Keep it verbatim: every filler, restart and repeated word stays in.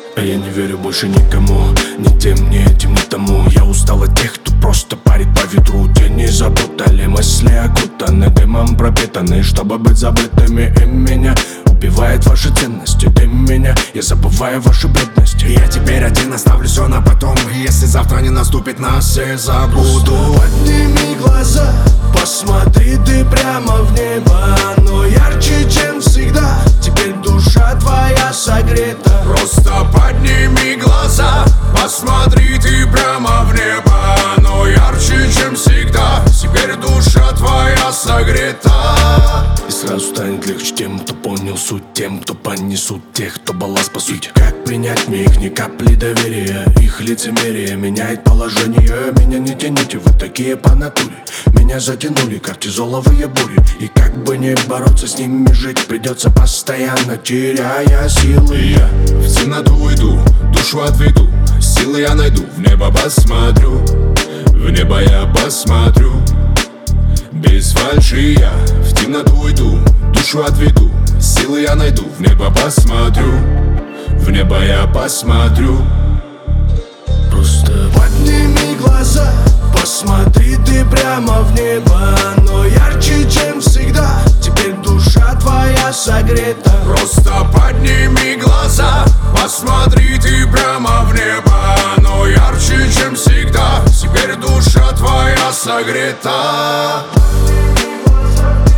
А я не верю больше никому, ни тем, ни этим, ни тому. Я устал от тех, кто просто парит по ветру. Тени запутали, мысли окутаны дымом пропитаны, чтобы быть забытыми. И меня убивает ваши ценности. Ты меня, я забываю ваши бедности. Я теперь один, оставлю все на потом. Если завтра не наступит, нас все забуду. Подними глаза, посмотри ты прямо в небо. Оно ярче, чем всегда. Теперь душа твоя согрета. Просто подними глаза, посмотри ты прямо в небо. Оно ярче, чем всегда. Теперь душа твоя согрета. И сразу станет легче тем, кто понял суть, тем, кто понесут тех, кто балласт по сути. Как принять мне их, ни капли доверия? Их лицемерие меняет положение. Меня не тяните, вы такие по натуре. Меня затянули кортизоловые бури. И как бы не бороться с ними, жить придется постоянно, теряя силы. Я в темноту уйду, душу отведу, силы я найду, в небо посмотрю, в небо я посмотрю. Без фальши я в темноту уйду, душу отведу, силы я найду, в небо посмотрю, в небо я посмотрю. Просто подними глаза, посмотри ты прямо в небо. Оно ярче, чем всегда. Теперь душа твоя согрета. Просто подними глаза, посмотри ты прямо в небо. Оно ярче, чем всегда. Теперь душа твоя согрета. Подними глаза.